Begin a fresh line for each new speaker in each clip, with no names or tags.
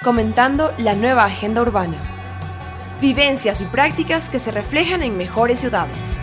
comentando la nueva agenda urbana. Vivencias y prácticas que se reflejan en mejores ciudades.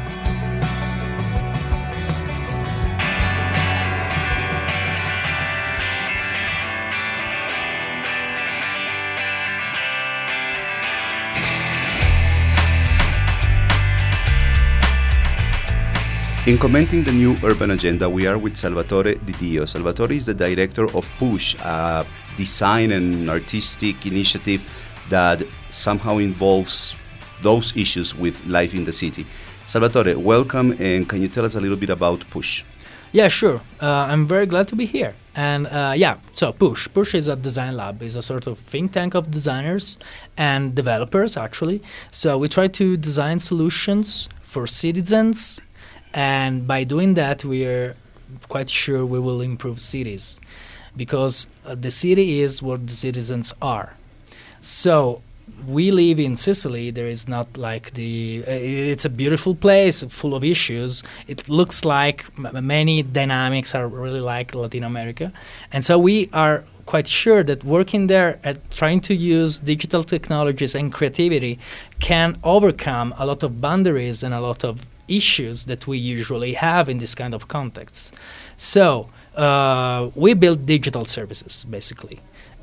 In commenting the new urban agenda, we are with Salvatore Di Dio. Salvatore is the director of PUSH, a design and artistic initiative that somehow involves those issues with life in the city. Salvatore, welcome, and can you tell us a little bit about PUSH?
Yeah, sure. I'm very glad to be here. And so PUSH. PUSH is a design lab. It's a sort of think tank of designers and developers, actually. So we try to design solutions for citizens, and by doing that, we are quite sure we will improve cities, because the city is what the citizens are. So we live in Sicily. There is not like it's a beautiful place full of issues. It looks like many dynamics are really like Latin America. And so we are quite sure that working there at trying to use digital technologies and creativity can overcome a lot of boundaries and a lot of issues that we usually have in this kind of context. So we build digital services, basically.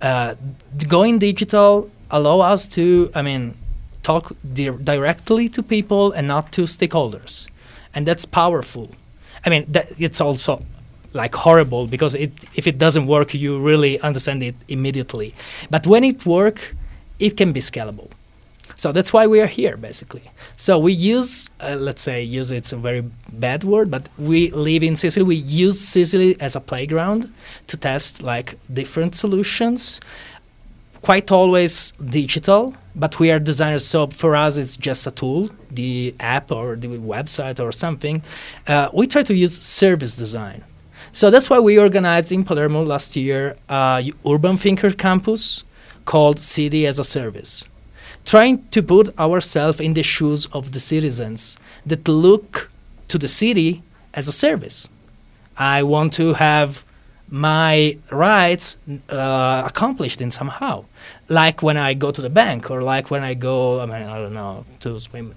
Going digital allow us to, talk directly to people and not to stakeholders, and that's powerful. It's also like horrible, because if it doesn't work, you really understand it immediately. But when it works, it can be scalable. So that's why we are here, basically. So we use, it's a very bad word, but we live in Sicily. We use Sicily as a playground to test like different solutions, quite always digital, but we are designers, so for us it's just a tool, the app or the website or something. We try to use service design. So that's why we organized in Palermo last year Urban Thinker Campus called City as a Service, trying to put ourselves in the shoes of the citizens that look to the city as a service. I want to have my rights accomplished in somehow, like when I go to the bank, or like when I go, to swim.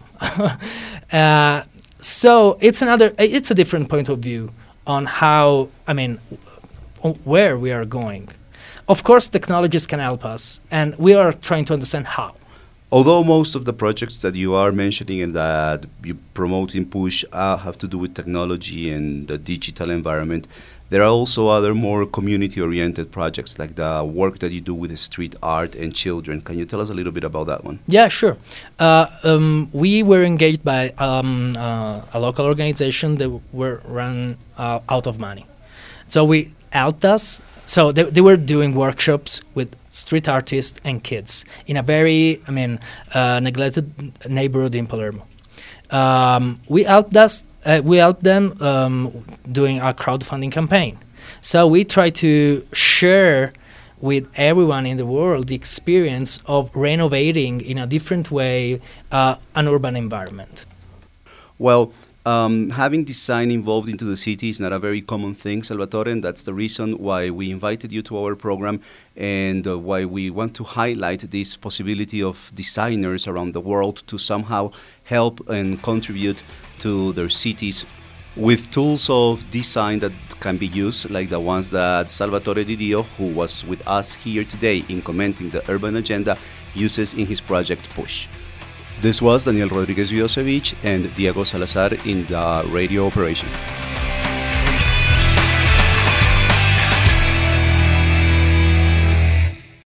So it's a different point of view on how, where we are going. Of course, technologies can help us, and we are trying to understand how.
Although most of the projects that you are mentioning and that you promote in PUSH have to do with technology and the digital environment, there are also other more community-oriented projects, like the work that you do with street art and children. Can you tell us a little bit about that one?
Yeah, sure. We were engaged by a local organization that were run out of money. So we helped us. So they were doing workshops with street artists and kids in a very, neglected neighborhood in Palermo. We helped them doing a crowdfunding campaign. So we try to share with everyone in the world the experience of renovating in a different way an urban environment.
Well, having design involved into the city is not a very common thing, Salvatore, and that's the reason why we invited you to our program, and why we want to highlight this possibility of designers around the world to somehow help and contribute to their cities with tools of design that can be used, like the ones that Salvatore Di Dio, who was with us here today in commenting the urban agenda, uses in his project PUSH. This was Daniel Rodriguez Vidosevich and Diego Salazar in the radio operation.